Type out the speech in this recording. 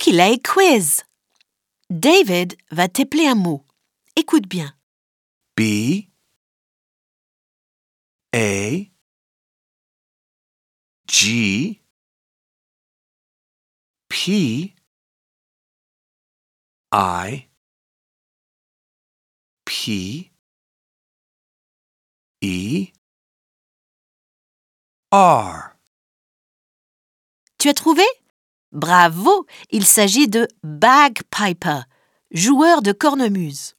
Relay quiz. David va t'épeler un mot. Écoute bien. B A G P I P E R. Tu as trouvé? Bravo! Il s'agit de bagpiper, joueur de cornemuse.